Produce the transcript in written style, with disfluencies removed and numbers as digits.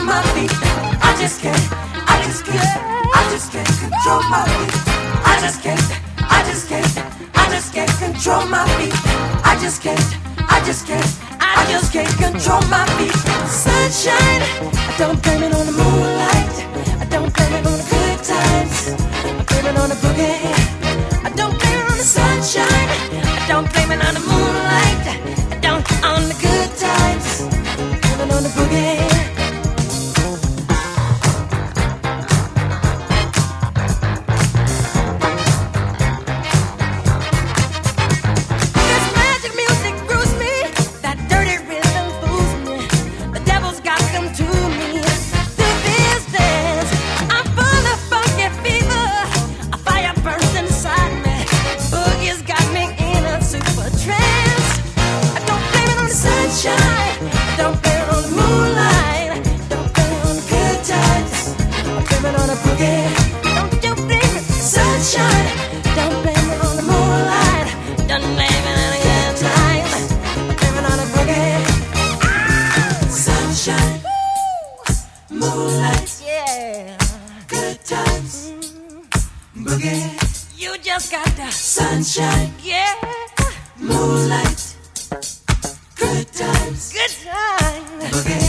control my feet. I just can't control my feet. I just can't control my feet. I just can't control my feet. Sunshine, I don't blame it on the moonlight. I don't blame it on the good times. I blame it on the boogie. I don't blame it on the sunshine. I don't blame it on the moonlight. I don't on the good times. I blame it on the boogie. You just got the sunshine, yeah. Moonlight, good times, boogie.